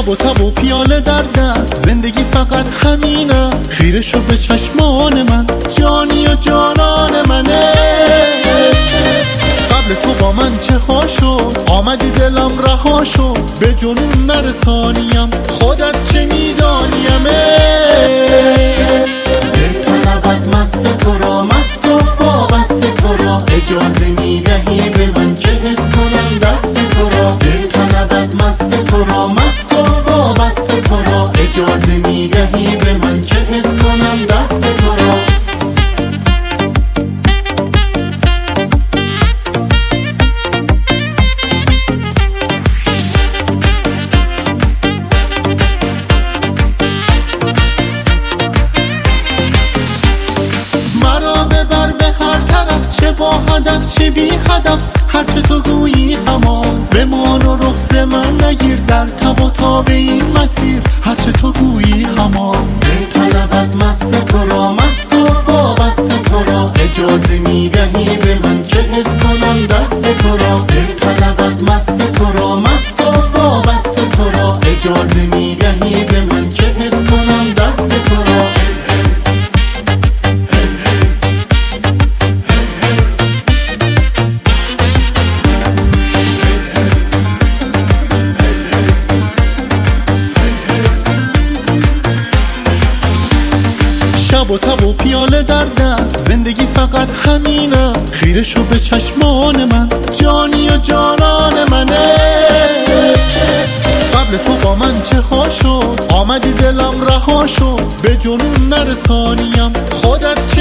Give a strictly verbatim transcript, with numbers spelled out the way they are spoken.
شب و تب و پیاله در دست، زندگی فقط همین است. خیره شو به چشمان من، جانی و جانان منه. قبل تو با من چه خواه شد، آمدی دلم رها شد. به جنون نرسانیم، خودت که میدانیمه. دل طلبت مست تو را، مست و وابسته تو را. اجازه میدهی به من که حس کنم دست تو را. دل طلبت مست تو را، مست و وابسته تو را. اجازه میدهی به من که حس کنم دست تو را. چه با هدف چه بی هدف، هرچه تو گویی همان. بمان و رخ ز من نگیر، در تب و تاب این مسیر. هرچه تو گویی همان. دل طلبت مست تو را، مست و وابسته تو را. اجازه میدهی به من که حس کنم دست تو را. دل طلبت مست تو را، مست و وابسته تو را. اجازه میدهی به من که حس کنم دست تو را. شب و تب و پیاله در دست، زندگی فقط همین است. خیره شو به چشمان من، جانی و جانان منه. قبل تو با من چه خواه شد، آمدی دلم رها شد. به جنون نرسانیم، خودت